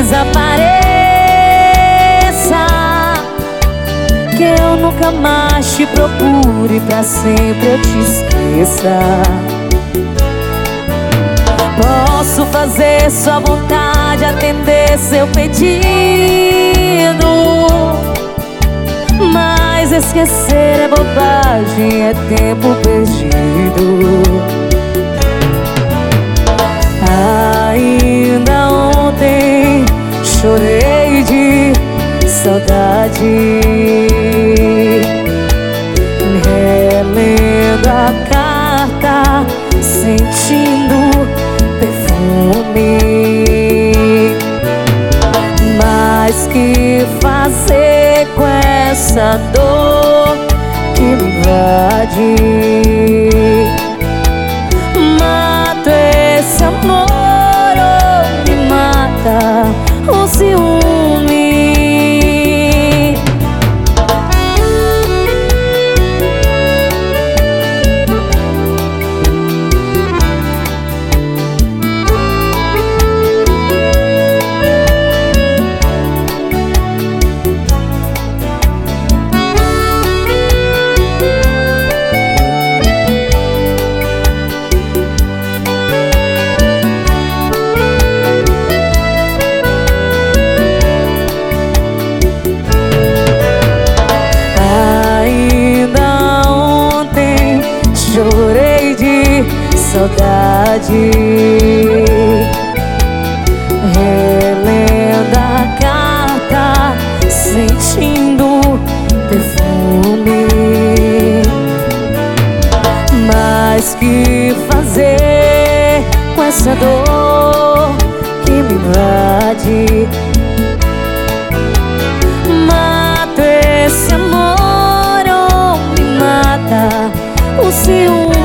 desapareça, que eu nunca mais te procure, pra sempre eu te esqueça. Posso fazer sua vontade, atender seu pedido, mas esquecer é bobagem, é tempo perdido. Ainda ontem chorei de saudade, relendo a carta, sentindo perfume. Mas que fazer com essa dor que me invade? Mato esse amor ou me mata o ciúme? Chorei de saudade, relendo a carta, sentindo perfume. Mas que fazer com essa dor que me invade? Mato esse amor ou me mata o ciúme?